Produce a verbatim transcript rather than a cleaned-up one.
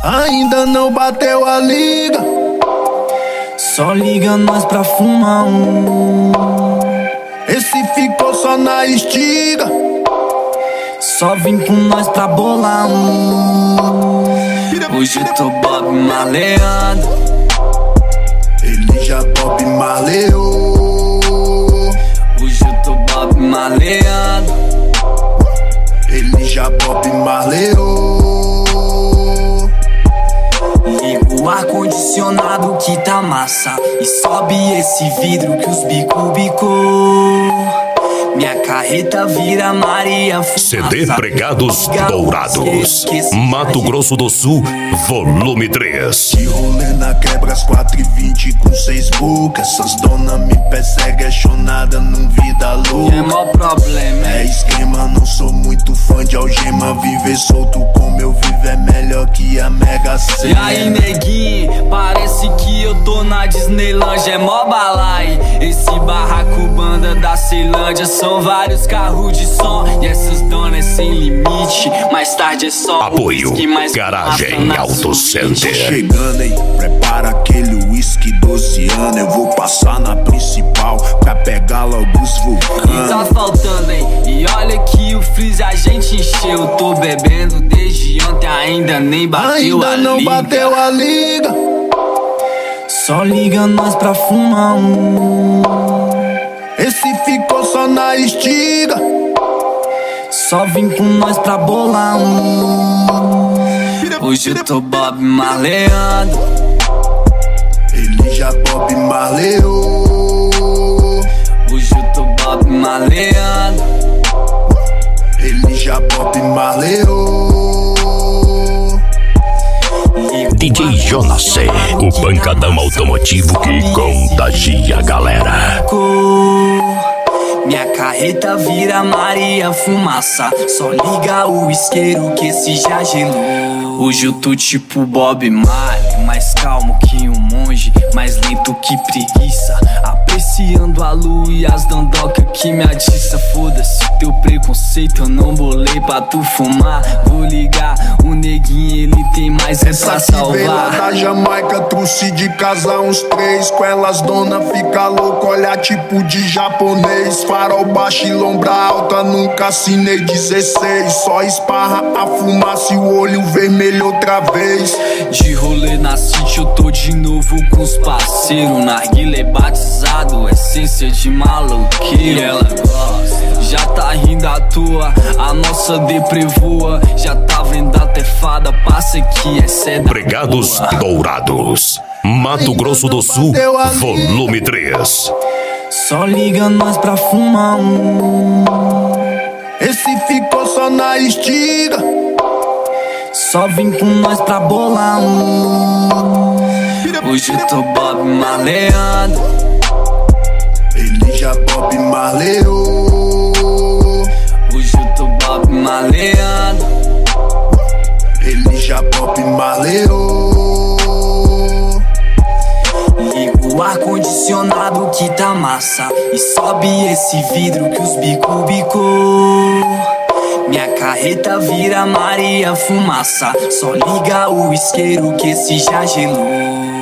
Ainda não bateu a liga, só liga nós pra fumar um. Esse ficou só na estiga, só vim com nós pra bolar um. Hoje eu tô Bob maleando, ele já Bob maleou. Hoje eu tô Bob maleando, ele já Bob maleou. Liga o ar-condicionado que tá massa e sobe esse vidro que os bico bicou. Minha carreta vira Maria Fumaça. C D Pregados Dourados, Mato Grosso do Sul, volume três. De rolê na quebra às quatro e vinte com seis bocas. Essas donas me perseguem, é chonada num vida louca. É mó problema, é esquema, não sou muito fã de algema. Viver solto como eu vivo é melhor que a Mega Sena. E aí neguinho, parece que eu tô na Disneylandia. É mó balai, esse barraco banda da Ceilândia. São vários carros de som e essas donas sem limite. Mais tarde é só apoio Garagem Auto Center. Chegando, hein, prepara aquele whisky doze anos. Eu vou passar na principal pra pegar logo os vulcanos. E tá faltando, hein, e olha que o freeze a gente encheu. Tô bebendo desde ontem, ainda nem bateu ainda a não liga. bateu a liga, só liga nós pra fumar um. esse ficou só na estiga, só vim com nós pra bolar um. Hoje eu tô Bob maleando, ele já Bob maleou. Hoje eu tô Bob maleando, ele já Bob maleou. D J Jonas C, o pancadão automotivo que contagia a galera. Minha carreta vira Maria Fumaça, só liga o isqueiro que esse já gelou. Hoje eu tô tipo Bob Marley, mais calmo que um monge, mais lento que preguiça, apreciando a lua e as dandoca que me atiça. Foda-se teu preconceito, eu não bolei pra tu fumar. Vou ligar, o neguinho ele tem mais é pra salvar. Veio lá da Jamaica, trouxe de casa uns três. Com elas dona fica louco, olha tipo de japonês. Farol baixo e lombra alta, nunca assinei dezesseis. Só esparra a fumaça e o olho vermelho outra vez. De rolê na city eu tô de novo com os parceiros. Narguilé batizado, essência de maloqueiro. Ela gosta, já tá rindo à toa, a nossa deprê voa. Já tá vendo até fada, passa que essa é da Pregados boa. Dourados, Mato Grosso do Sul, volume três. Só liga nós pra fumar um. Esse ficou só na estiga, só vim com nós pra bolar um. Hoje eu tô Bob maleando, ele já Bob maleou. Hoje eu tô Bob maleando, ele já Bob maleou. Liga o ar-condicionado que tá massa e sobe esse vidro que os bico bicou. Minha carreta vira Maria Fumaça, só liga o isqueiro que esse já gelou.